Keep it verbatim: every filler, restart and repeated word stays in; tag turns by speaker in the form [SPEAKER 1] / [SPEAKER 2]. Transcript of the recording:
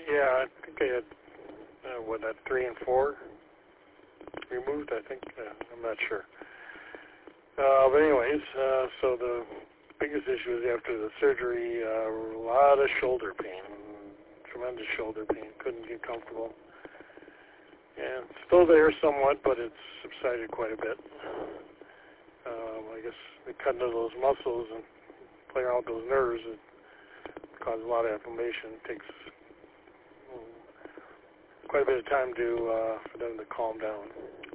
[SPEAKER 1] Yeah, I think I had, uh, what, that three and four removed, I think. Uh, I'm not sure. Uh, but anyways, uh, so the biggest issue is after the surgery, uh, a lot of shoulder pain, tremendous shoulder pain, couldn't get comfortable. And still there somewhat, but it's subsided quite a bit. Um, I guess they cut into those muscles and clear out those nerves. It causes a lot of inflammation. It takes um, quite a bit of time to uh, for them to calm down.